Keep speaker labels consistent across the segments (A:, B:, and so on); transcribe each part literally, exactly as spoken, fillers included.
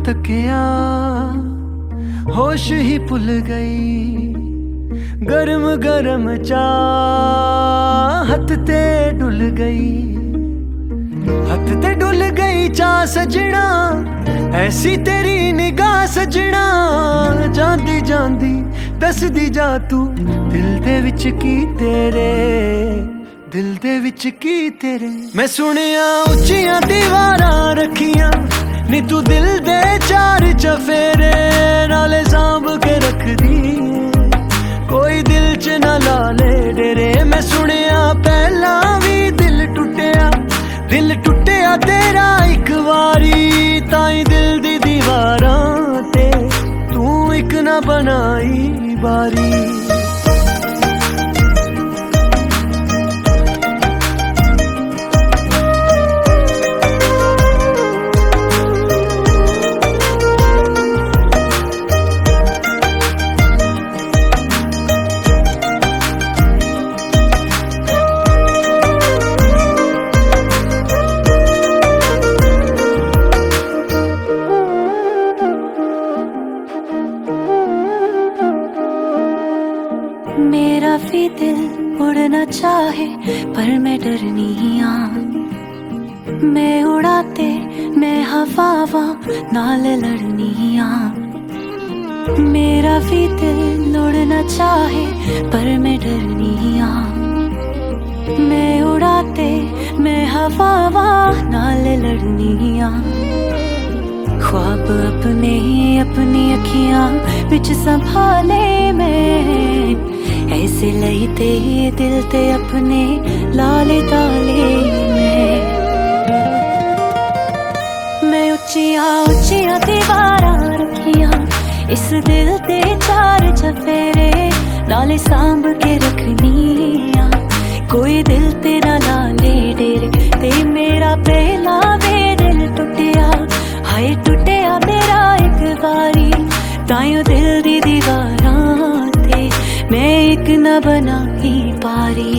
A: तकिया होश ही भुल गई, गरम गरम चाह हथ ते डुल गई, हथ ते डुल गई चाह सजना, ऐसी तेरी निगाह सजना। जांदी जांदी दसदी जा तू दिल दे विच की तेरे, दिल दे विच की तेरे। मैं सुनिया उच्चियां दीवारां रखियां नी तू दिल दे चार चफेरे, नाले सांभ के रख दी कोई दिल च ना ला ले डेरे। मैं सुनिया पहला भी दिल टुटिया, दिल टुटिया तेरा एक वारी, ताई दिल दी दीवारां ते तू एक ना बनाई बारी।
B: मेरा भी दिल उड़ना चाहे पर मैं डरनी आ, मैं उड़ाते मैं हवावा नाल लड़नी आ। मेरा भी दिल उड़ना चाहे पर मैं डरनी आ, मैं उड़ाते मैं हवावा नाल लड़नी आ। ख्वाब अपने अपनी अखियां बिच संभाले मैं, ऐसे लईते दिल ते अपने लाले ताले में। मैं उच्चियां उच्चियां दीवारां रखियां इस दिल ते चार चफेरे, नाले सांभ के रखनी आ कोई दिल ते ना लाले डेरे। ते मेरा पहला वे दिल टुटिया, हाय टुटिया मेरा एक बारी, ताइयों दिल दी दीवारां ते मैं एक न बना ही पारी।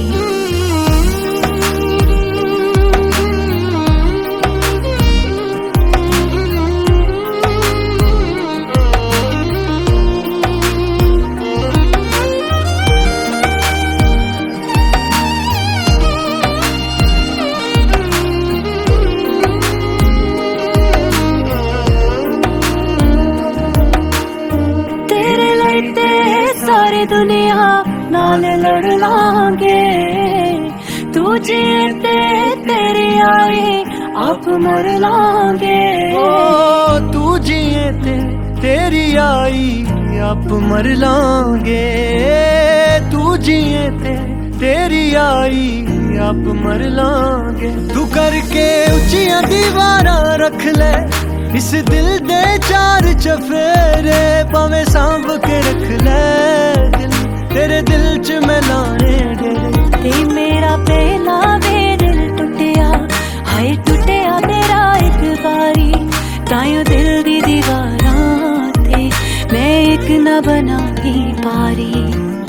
B: सारी दुनिया नाल लड़ लांगे, तू जीते तेरी आई आप मर लांगे।
A: ओ तू जीते तेरी आई आप मर लांगे, तू जीते तेरी आई आप मर लांगे। तू करके उच्चियां दीवारां रख ले इस दिल दे चार चफेरे, भावें सांभ के रख ले दिल तेरे दिल च मैं लाने डेरे।
B: ते मेरा पहला वे दिल टुटिया, हाय टुटिया तेरा एक बारी, ताइयों दिल दी दीवारां ते मैं एक न बना ही पारी।